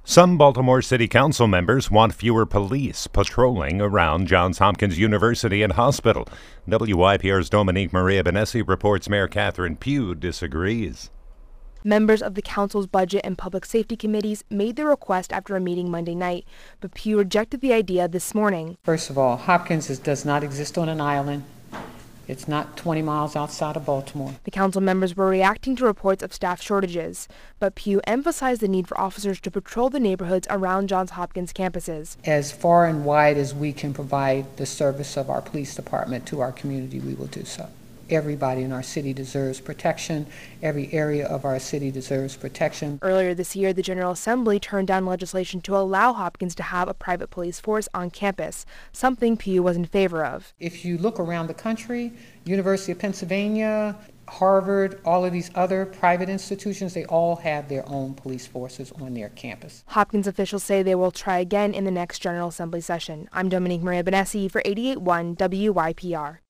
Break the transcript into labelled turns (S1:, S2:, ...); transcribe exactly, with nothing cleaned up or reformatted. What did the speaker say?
S1: Some Baltimore City Council members want fewer police patrolling around Johns Hopkins University and Hospital. W Y P R's Dominique Maria Benessi reports Mayor Catherine Pugh disagrees.
S2: Members of the council's budget and public safety committees made their request after a meeting Monday night, but Pugh rejected the idea this morning.
S3: First of all, Hopkins is, does not exist on an island. It's not twenty miles outside of Baltimore.
S2: The council members were reacting to reports of staff shortages, but Pugh emphasized the need for officers to patrol the neighborhoods around Johns Hopkins campuses.
S3: As far and wide as we can provide the service of our police department to our community, we will do so. Everybody in our city deserves protection. Every area of our city deserves protection.
S2: Earlier this year, the General Assembly turned down legislation to allow Hopkins to have a private police force on campus, something Pugh was in favor of.
S3: If you look around the country, University of Pennsylvania, Harvard, all of these other private institutions, they all have their own police forces on their campus.
S2: Hopkins officials say they will try again in the next General Assembly session. I'm Dominique Maria Benessi for eighty-eight point one W Y P R.